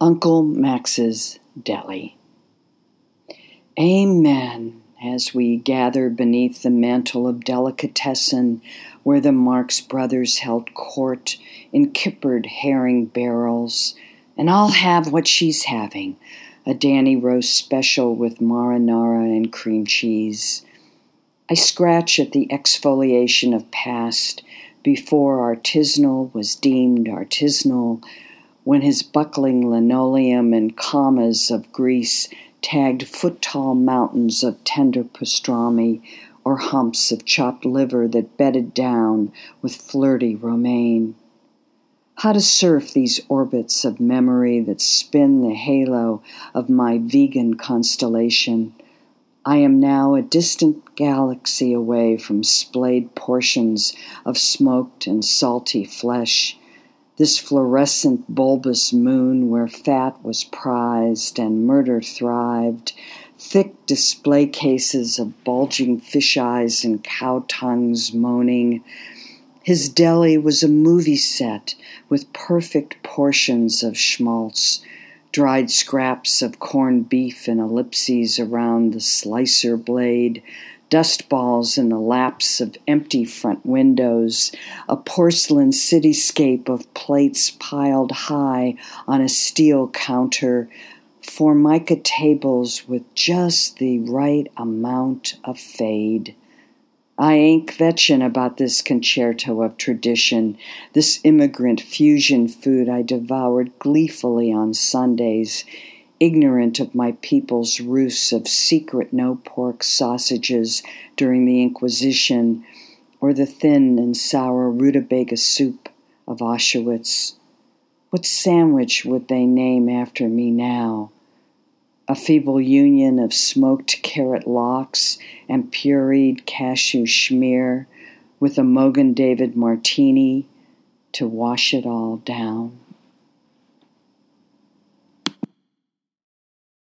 Uncle Max's Deli. Amen, as we gather beneath the mantle of delicatessen where the Marx brothers held court in kippered herring barrels, and I'll have what she's having, a Danny roast special with marinara and cream cheese. I scratch at the exfoliation of past before artisanal was deemed artisanal, when his buckling linoleum and commas of grease tagged foot-tall mountains of tender pastrami or humps of chopped liver that bedded down with flirty romaine. How to surf these orbits of memory that spin the halo of my vegan constellation. I am now a distant galaxy away from splayed portions of smoked and salty flesh, this fluorescent bulbous moon where fat was prized and murder thrived, thick display cases of bulging fish eyes and cow tongues moaning. His deli was a movie set with perfect portions of schmaltz, dried scraps of corned beef in ellipses around the slicer blade, dust balls in the laps of empty front windows, a porcelain cityscape of plates piled high on a steel counter, formica tables with just the right amount of fade. I ain't kvetchin' about this concerto of tradition, this immigrant fusion food I devoured gleefully on Sundays, ignorant of my people's ruse of secret no-pork sausages during the Inquisition, or the thin and sour rutabaga soup of Auschwitz. What sandwich would they name after me now? A feeble union of smoked carrot lox and pureed cashew schmear with a Mogen David martini to wash it all down.